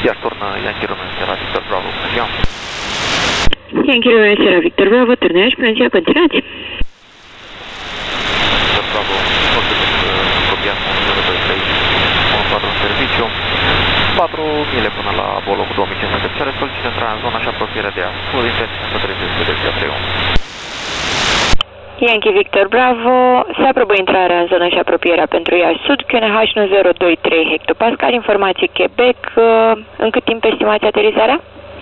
Iar turnă Yankee Romeo Sierra Victor Bravo, bună ziua. Yankee Romeo Sierra Victor Bravo, turnăiești, bună ziua, continuați. Victor Bravo, foarte apropiat, 1023, 14 în serviciu, 4 mile până la Bolo cu 2500 de picioare, solicită intrarea în zona și apropierea de Ascult, intenție 130 de ziua 31. Yankee Victor Bravo, se aprobă intrarea în zonă și apropierea pentru Iași Sud, QNH 1023 hectopascal, informații Quebec, în cât timp estimați aterizarea?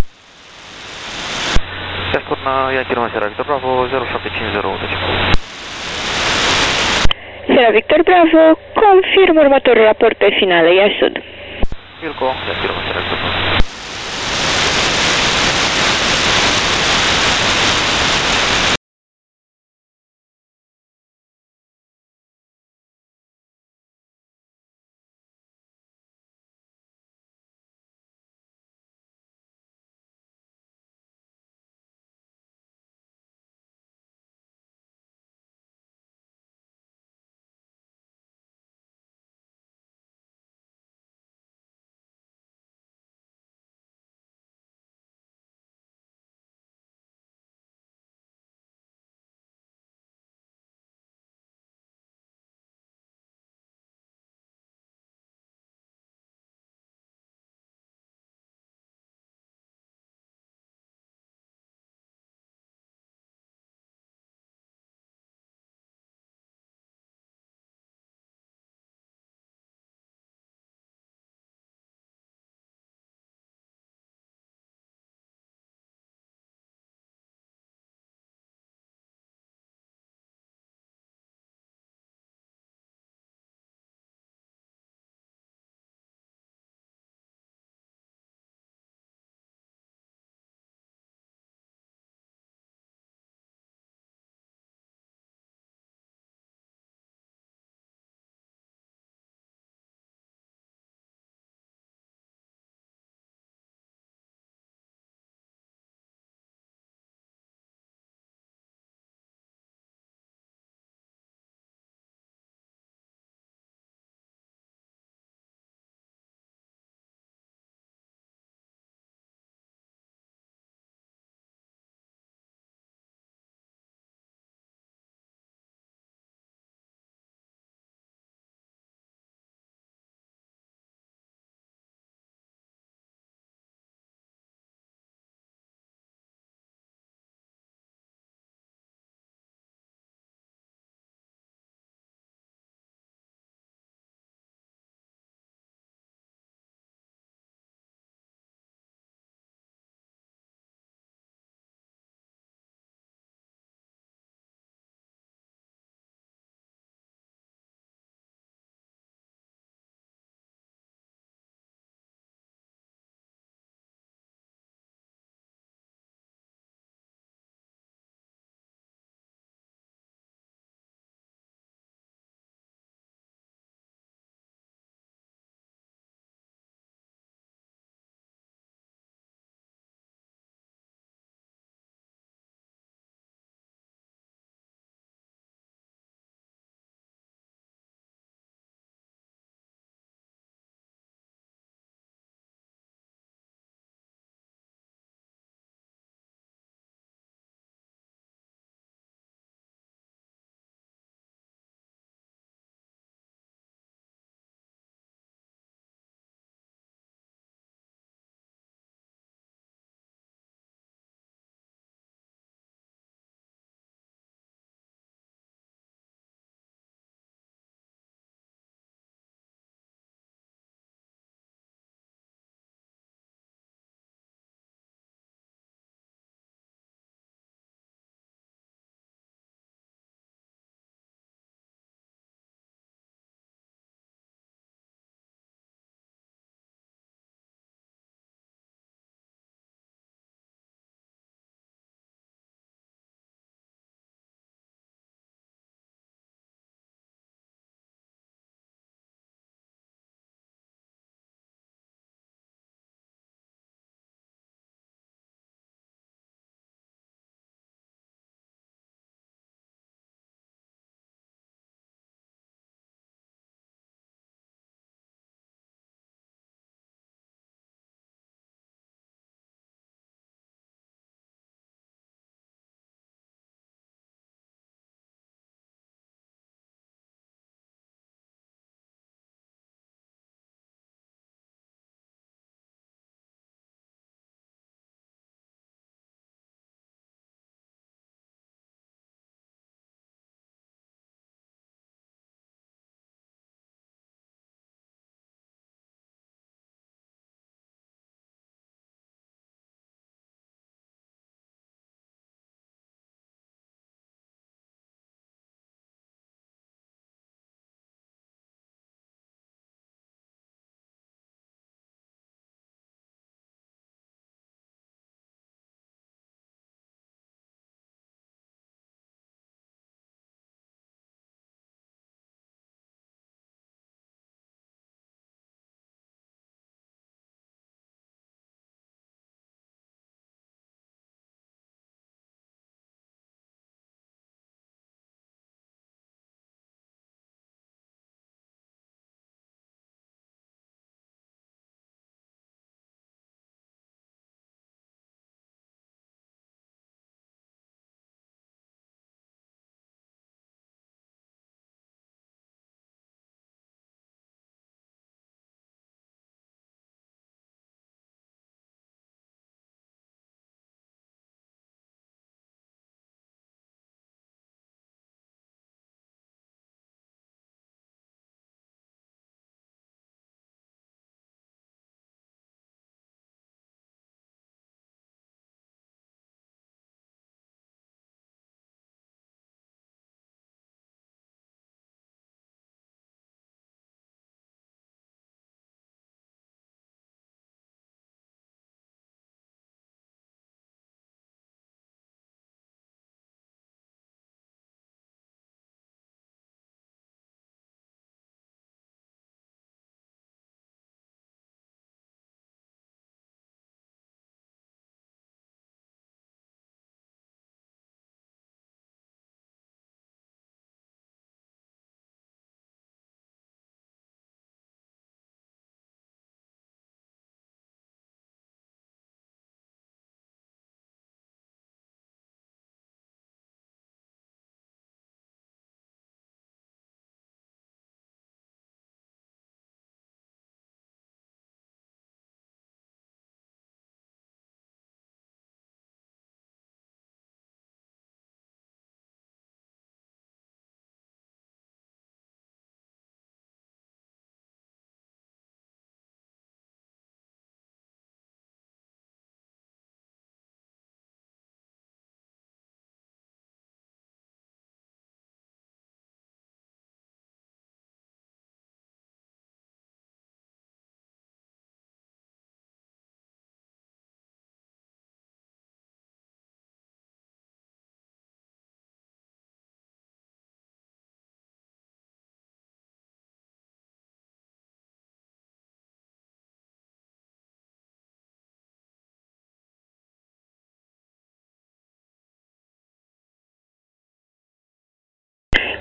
Se turnă Yankee Romeo Sierra Victor Bravo, 0750 de Sierra Victor Bravo, confirm următorul raport pe finală, Iași Sud. Wilco, Yankee Romeo Sierra Victor Bravo.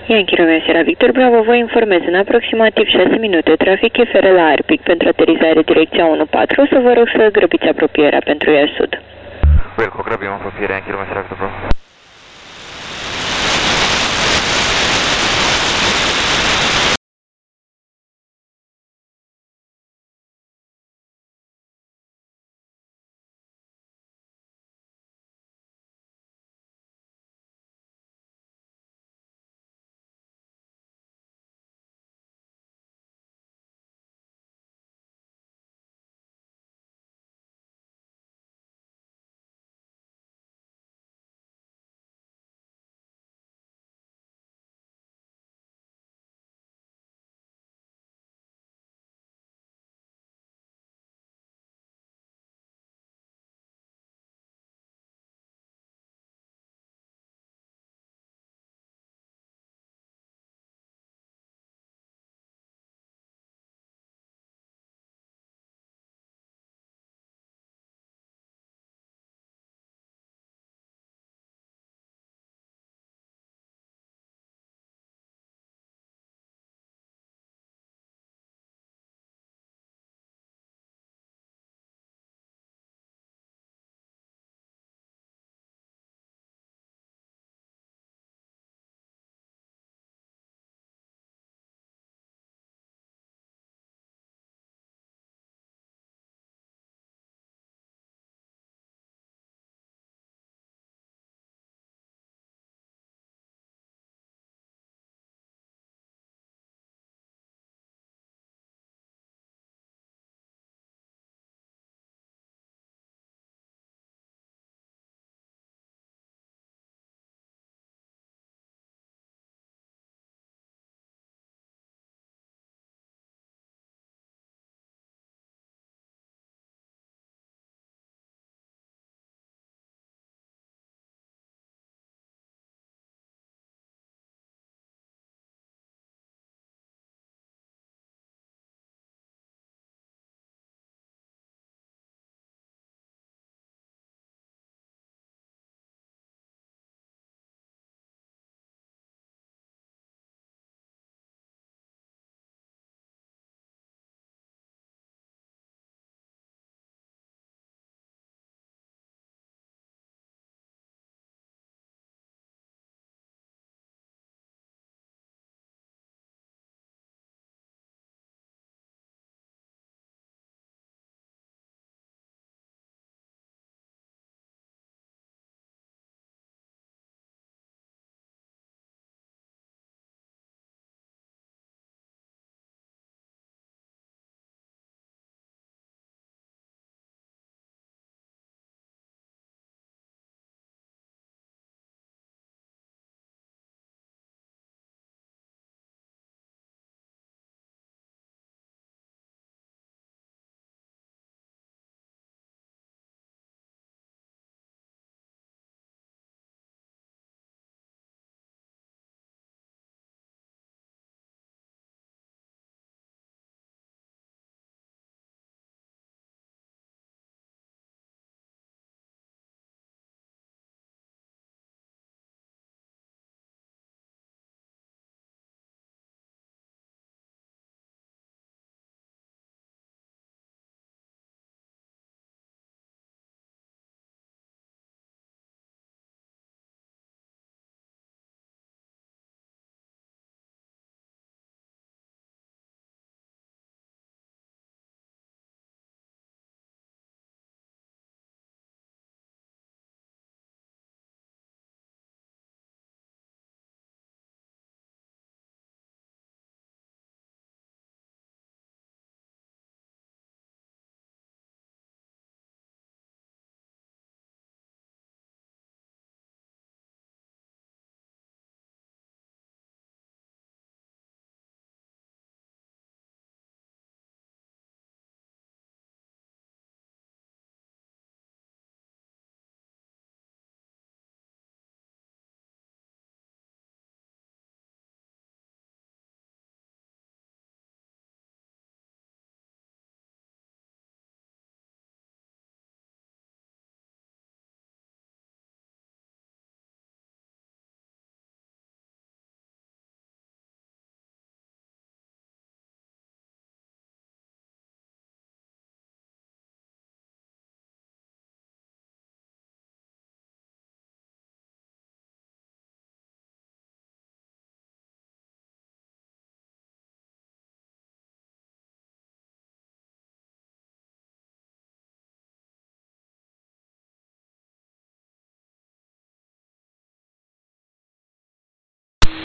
Yankee Romeo Sierra Victor Bravo, vă informez în aproximativ 6 minute. Trafic FR la Arpic pentru aterizare direcția 14. O să vă rog să grăbiți apropierea pentru ea sud. Wilco, grăbim apropierea Yankee Romeo Sierra Victor Bravo.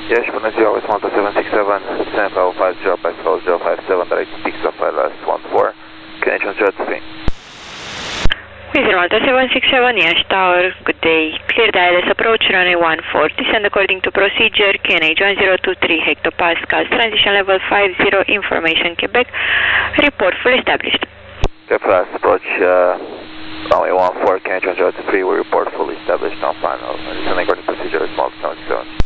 Yes, bună ziua, West Malta 767, Central 505057, direct picks up by last 14, connection 03. West Malta 767, Yash Tower, good day. Clear the ILS approach, runway 14, descend according to procedure, QNH 1023 hectopascals, transition level 50, information Quebec, report full established. Okay, fast approach, runway 14, connection 03, we report fully established on final, descend according to procedure, West Malta 767.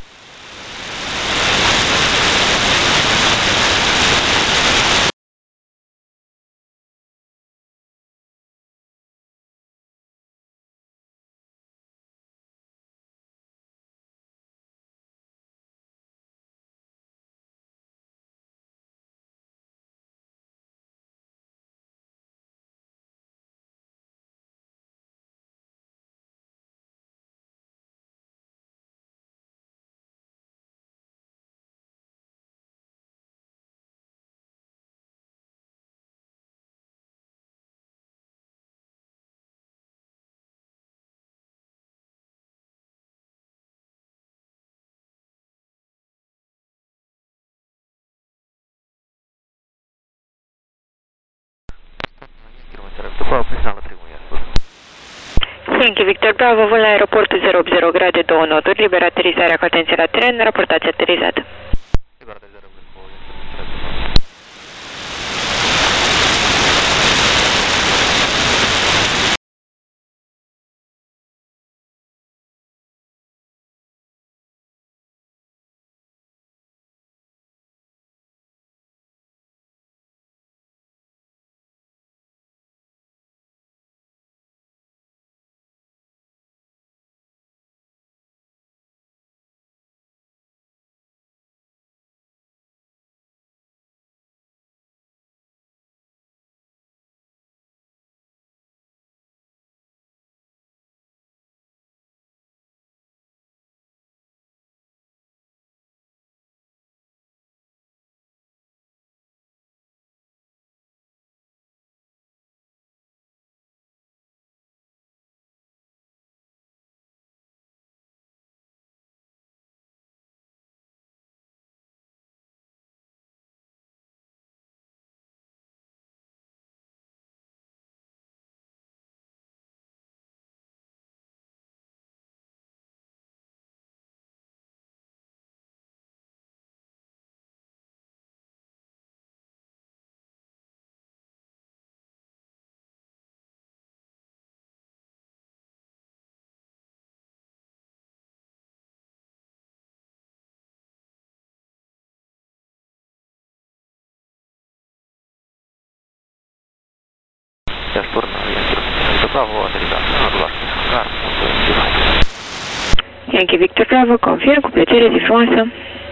Yankee Victor Bravo, vol la aeroportul 080 grade 2 noturi, liber aterizarea cu atenție la teren, raportați aterizat. Yash Purna, Yankee Bravo, aterizare, anul hangar, Yankee Victor Bravo, confirm, cu plăcere, zi frumoasă.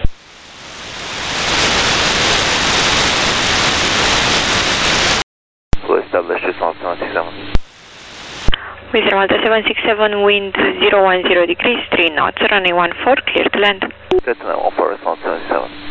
fully established, West Malta 767. West Malta 767, wind 010 degrees, 3 knots, runway 14, clear to land. That's an 14, West Malta 767.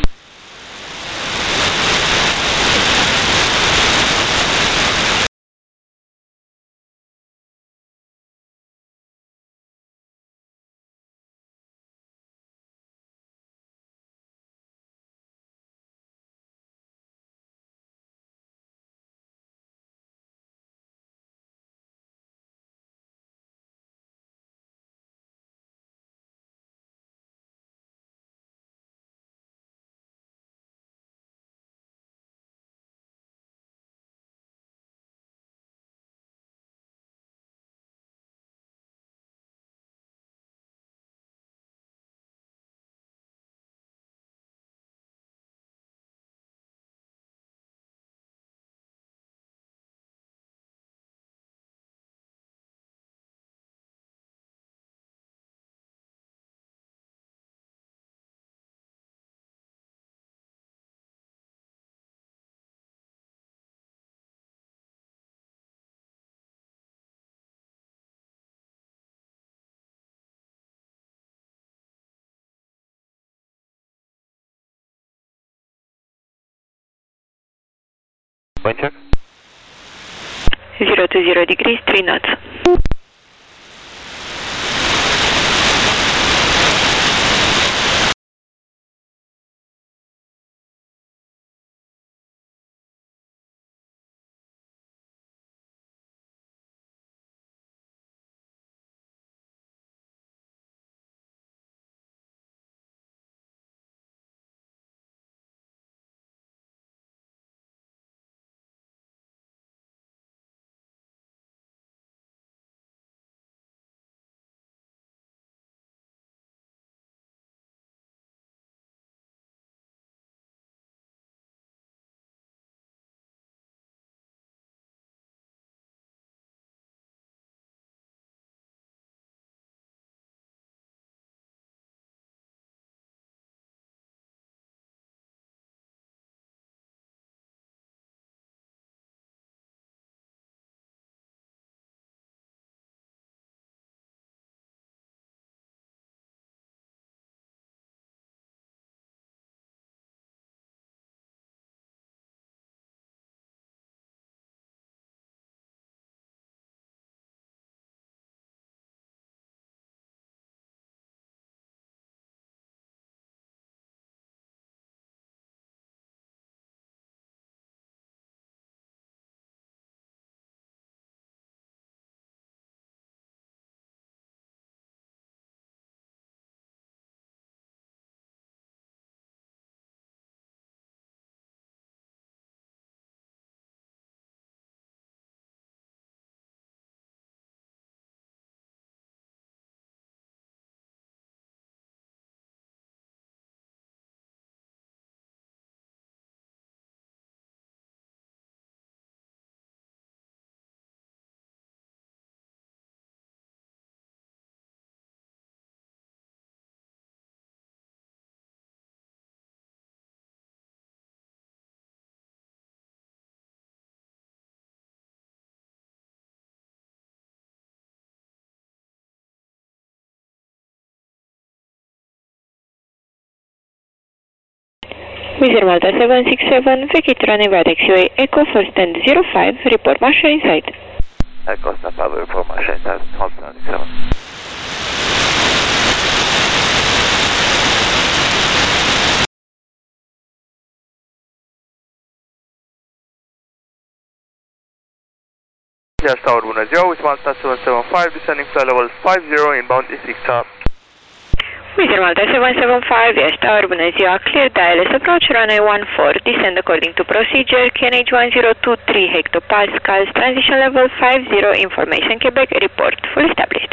Wind check. 020 degrees, 3 knots. Wizard Malta 767, Vekitura Nevada XUA Echo for stand 05, report Marshall inside. Echo, stand by, report Marshall inside, Malta 767. Yes, Tower, bună ziua, Wizard Malta 775, descending flight level 50, inbound E6 up. Wizard Malta 775, yes, Tower, bună ziua, clear ILS approach runway 14, descend according to procedure, QNH 1023 hectopascals, transition level 50, information Quebec, report, full established.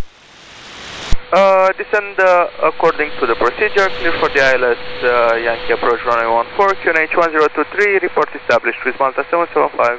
Descend according to the procedure, clear for the ILS Yankee approach runway 14, QNH 1023, report established, Wizard Malta 775.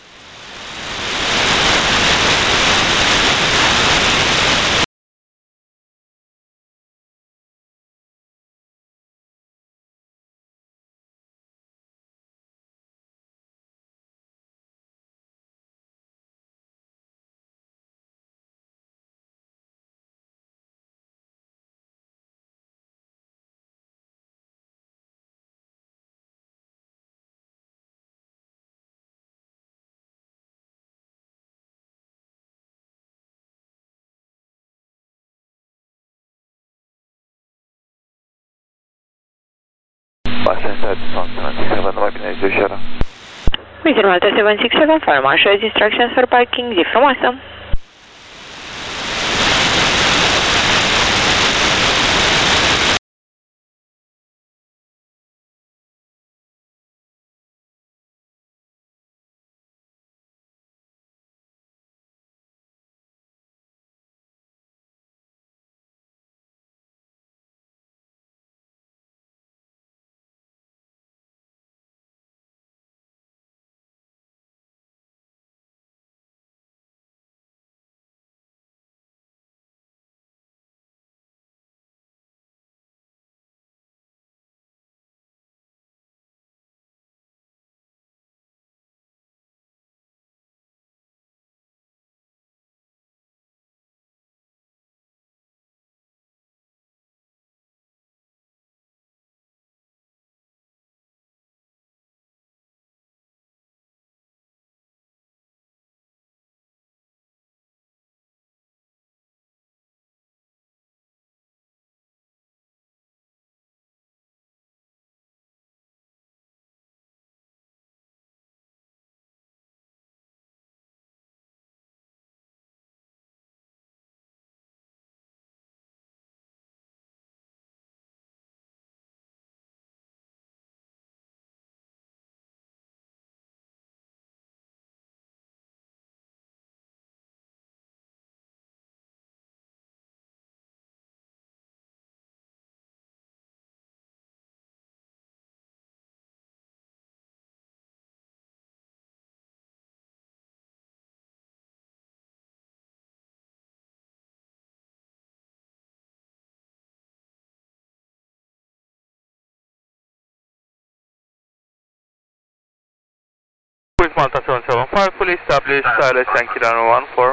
Wizard Malta 767, for Marshall's instructions for parking, zi frumoasă. Wizard Malta 775, fully established, ILS Yankee runway 14.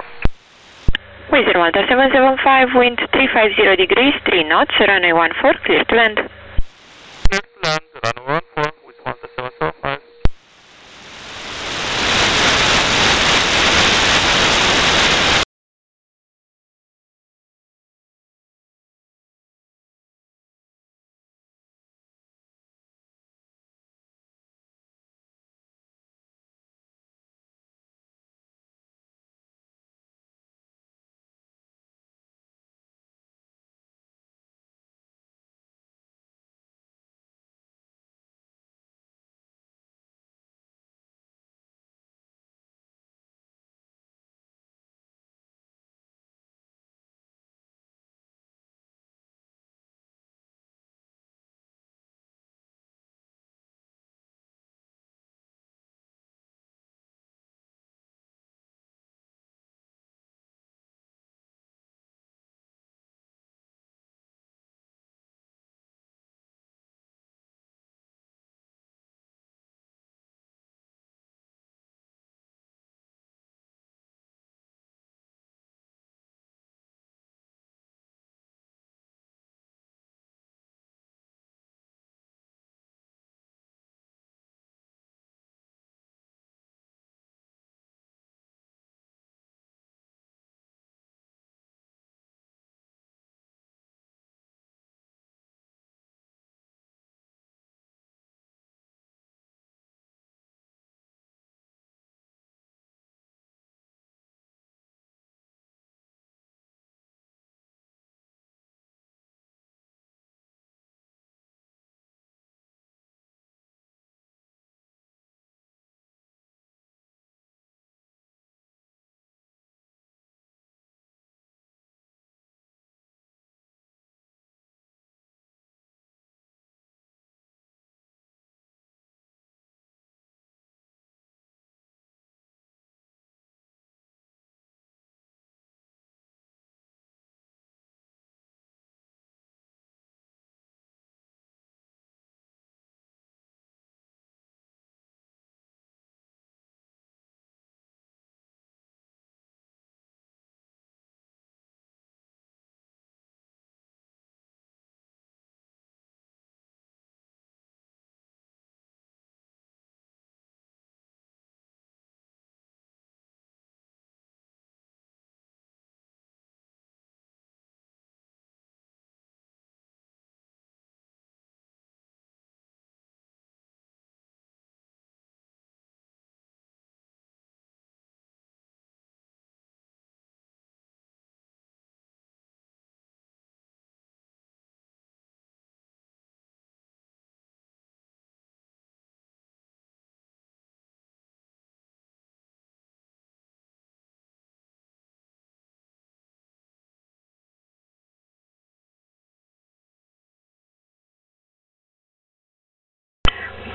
Wizard Malta 775, wind 350 degrees, 3 knots, runway 14, clear to land. Clear to land, runway 14, Wizard Malta 775.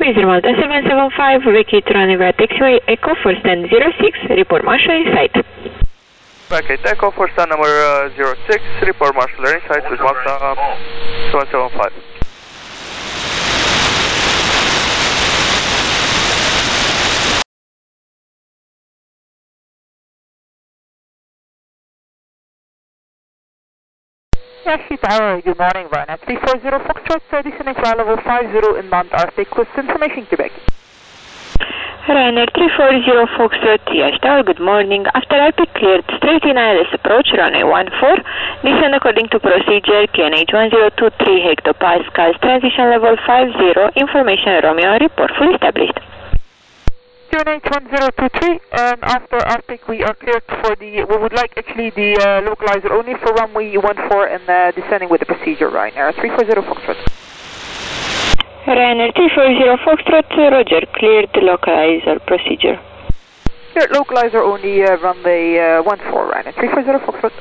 Wizard Malta 775, vacate runway via taxiway Echo for stand 06, report marshal in sight. Vacate Echo for stand number 06, report marshal in sight with Malta 775. Yashi Tower, good morning, Ryanair 340 Foxtrot, descending flight level 50 inbound Arctic with information Quebec. Ryanair 340 Foxtrot, Yashi Tower, good morning. After RP cleared, straight in ILS approach, runway 14, descend according to procedure, QNH 1023 hectopascals, transition level 50, information Romeo, report fully established. QNH 1023, and after Arctic we are cleared for the, we would like actually the localizer only for runway 14 and descending with the procedure, Ryanair 340 Foxtrot. Ryanair 340 Foxtrot, roger, cleared localizer procedure. Cleared localizer only, runway 14, Ryanair 340 Foxtrot.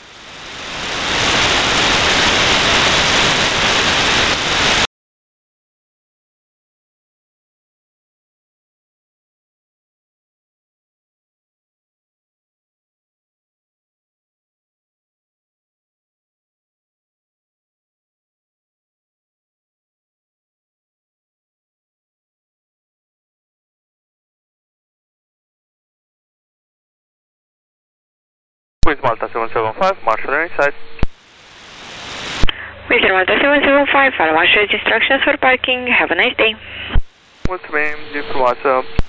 With Malta 775, marshal in sight. Wizard Malta 775, follow marshal instructions for parking, have a nice day. Mulțumim, informația.